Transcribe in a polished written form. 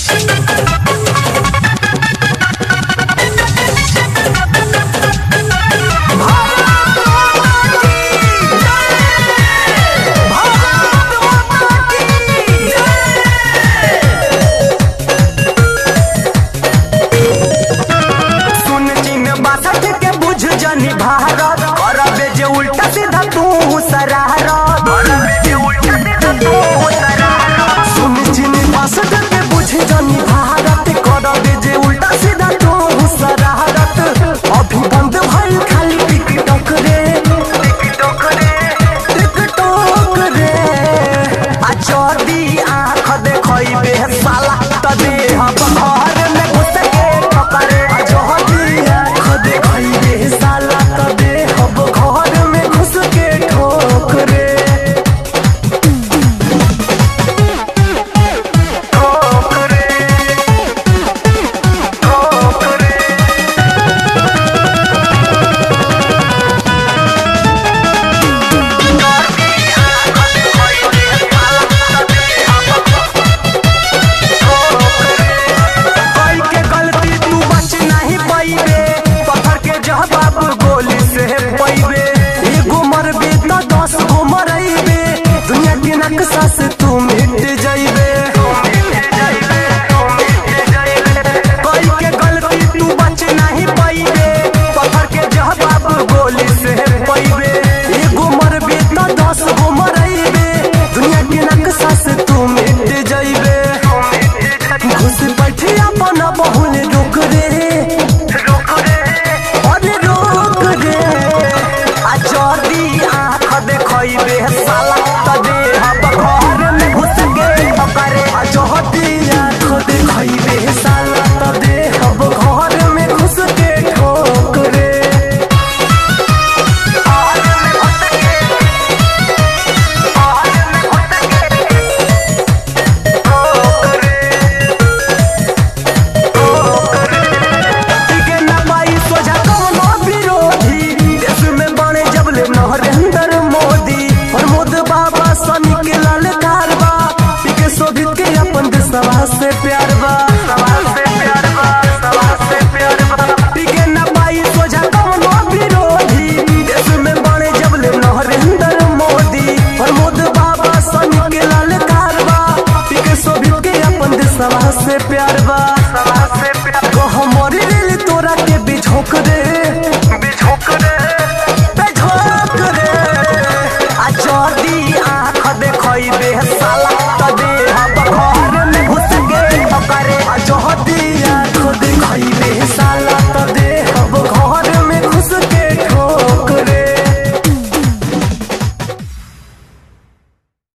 भारत और जे उल्टा सीधा तू शरारत सुन चिनी बस के बुझे जानी भारत कर जे उल्टा सीधा तू शरारत अभी बंद भइल खाली टिकटॉक रे आ जदी आँख देखइबे साला त देह घर में घुस के ठोकरे आ जदी आँख देखइबे साला त देह घर में घुस के ठोकरे गोली से पैबे एगो मरबे तो 10 गो मरइबे दुनिया के नक्शा से तू मिट जाइबे कोई के गलती तू बच नहीं पाइबे पत्थर के जवाब गोली से पैबे एगो मरबे तो 10 गो मरइबे दुनिया के नक्शा से तू मिट जाइबे घुस बैठे अपन बहुल रुक रे देखइबे साला त देह घर में घुस के ठोकरे आ जदी आँख देखइबे साला त देह घर में घुस के ठोकरे टिके न पाई सोझा कौनो विरोधी देश में बने जबले नरेंद्र मोदी प्रमोद बाबा सनी के ललकार बा टिके शोभित के अपन देशवा से प्यार बा टिके न पाई सोझा कौनो विरोधी देश में बने जबले नरेंद्र मोदी प्रमोद बाबा सनी के ललकार बा टिके शोभित के अपन देशवा से प्यार बा हमारी रेल तोरा के बिझोक दे आ जदी आँख देखइबे साला त देह घर में घुस के ठोकरे आ जदी